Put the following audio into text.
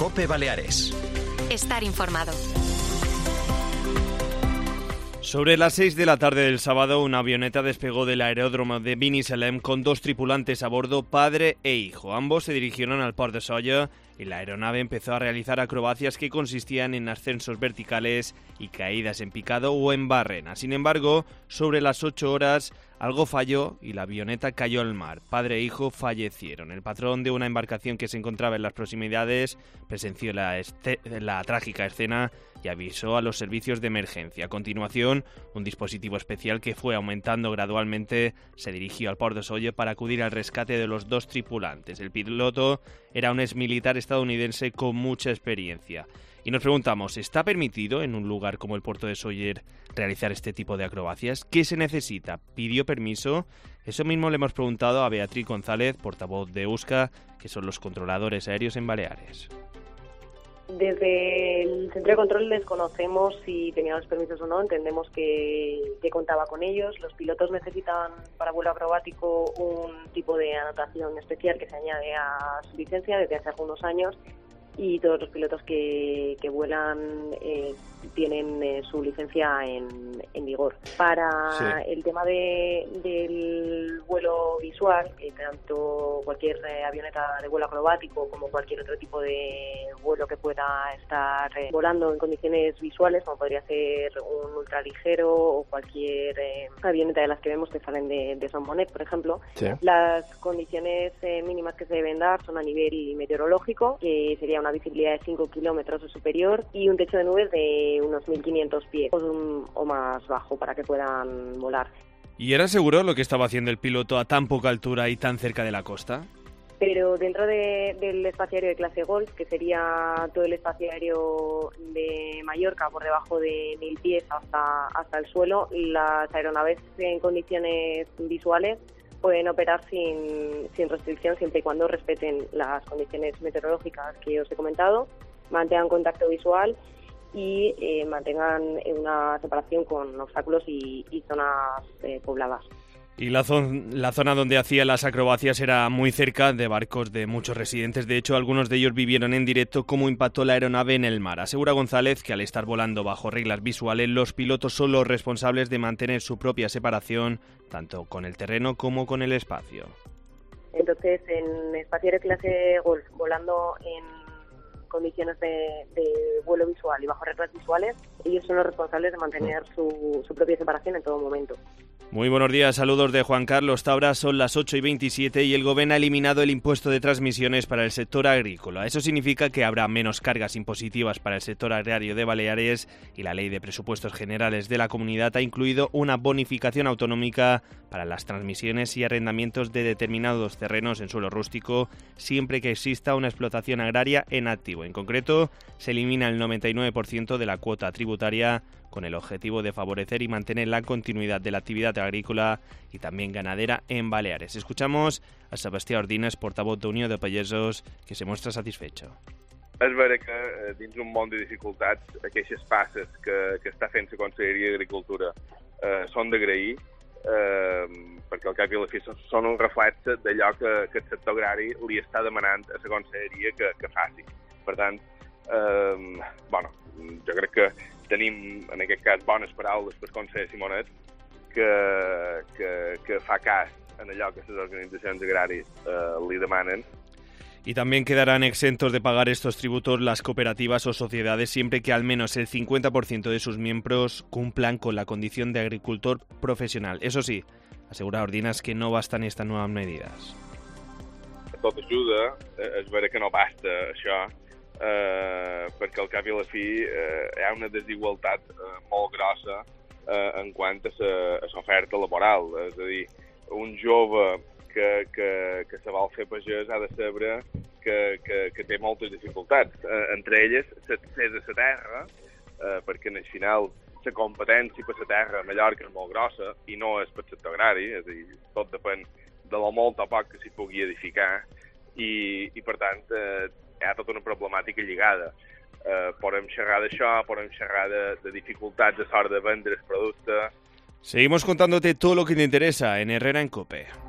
COPE Baleares. Estar informado. Sobre las 6 de la tarde del sábado, una avioneta despegó del aeródromo de Binissalem con 2 tripulantes a bordo, padre e hijo. Ambos se dirigieron al Port de Sóller y la aeronave empezó a realizar acrobacias que consistían en ascensos verticales y caídas en picado o en barrena. Sin embargo, sobre las 8 horas, algo falló y la avioneta cayó al mar. Padre e hijo fallecieron. El patrón de una embarcación que se encontraba en las proximidades presenció la trágica escena y avisó a los servicios de emergencia. A continuación, un dispositivo especial que fue aumentando gradualmente se dirigió al Port de Sóller para acudir al rescate de los 2 tripulantes. El piloto era un exmilitar estadounidense con mucha experiencia. Y nos preguntamos, ¿está permitido en un lugar como el puerto de Sóller realizar este tipo de acrobacias? ¿Qué se necesita? ¿Pidió permiso? Eso mismo le hemos preguntado a Beatriz González, portavoz de EUSCA, que son los controladores aéreos en Baleares. Desde el centro de control desconocemos si tenía los permisos o no, entendemos que contaba con ellos. Los pilotos necesitan para vuelo acrobático un tipo de anotación especial que se añade a su licencia desde hace algunos años y todos los pilotos que vuelan tienen su licencia en vigor. Para el tema del vuelo visual, tanto cualquier avioneta de vuelo acrobático como cualquier otro tipo de vuelo que pueda estar volando en condiciones visuales, como podría ser un ultraligero o cualquier avioneta de las que vemos que salen de Son Bonnet, por ejemplo, las condiciones mínimas que se deben dar son a nivel meteorológico, que sería una visibilidad de 5 kilómetros o superior y un techo de nubes de unos 1.500 pies o más bajo para que puedan volar. ¿Y era seguro lo que estaba haciendo el piloto a tan poca altura y tan cerca de la costa? Pero dentro del espacio aéreo de clase Golf, que sería todo el espacio aéreo de Mallorca por debajo de 1.000 pies hasta el suelo, las aeronaves en condiciones visuales pueden operar sin restricción siempre y cuando respeten las condiciones meteorológicas que os he comentado, mantengan contacto visual y mantengan una separación con obstáculos y zonas pobladas. Y la zona donde hacía las acrobacias era muy cerca de barcos de muchos residentes. De hecho, algunos de ellos vivieron en directo cómo impactó la aeronave en el mar. Asegura González que al estar volando bajo reglas visuales, los pilotos son los responsables de mantener su propia separación, tanto con el terreno como con el espacio. Entonces, en espacio de clase Golf, volando en condiciones de vuelo visual y bajo reglas visuales, ellos son los responsables de mantener su propia separación en todo momento. Muy buenos días, saludos de Juan Carlos Tabra, son las 8:27 y el Gobierno ha eliminado el impuesto de transmisiones para el sector agrícola. Eso significa que habrá menos cargas impositivas para el sector agrario de Baleares y la Ley de Presupuestos Generales de la Comunidad ha incluido una bonificación autonómica para las transmisiones y arrendamientos de determinados terrenos en suelo rústico siempre que exista una explotación agraria en activo. En concreto, se elimina el 99% de la cuota tributaria con el objetivo de favorecer y mantener la continuidad de la actividad agrícola y también ganadera en Baleares. Escuchamos a Sebastià Ordines, portavoz de Unió de Pagesos, que se muestra satisfecho. És vera que dins un món de dificultats aquestes passes que està fent la Conselleria d'Agricultura són d'agrair perquè al cap i a la fi són un reflex d'allò que el sector agrari li està demanant a la Conselleria que faci. Per tant, jo crec que tenim, en aquest cas, bones paraules per conseller Simonet, que fa cas en allò que les organitzacions agràries li demanen. Y también quedarán exentos de pagar estos tributos las cooperativas o sociedades siempre que al menos el 50% de sus miembros cumplan con la condición de agricultor profesional. Eso sí, asegura Ordinas que no bastan estas nuevas medidas. Tot ajuda, és vera que no basta això, perquè al cap i a la fi hi ha una desigualtat molt grossa en quant a l'oferta laboral. És a dir, un jove que se vol fer pagès ha de saber que té moltes dificultats, entre elles l'accés a la terra, perquè al final la competència per la terra a Mallorca és molt grossa i no és per sector agrari, és a dir, tot depèn de lo molt o poc que s'hi pugui edificar i per tant hi ha tota una problemàtica lligada. Podem xerrar d'això, podem xerrar de dificultats a l'hora de vendre el producte. Seguimos contándote todo lo que te interesa en Herrera en COPE.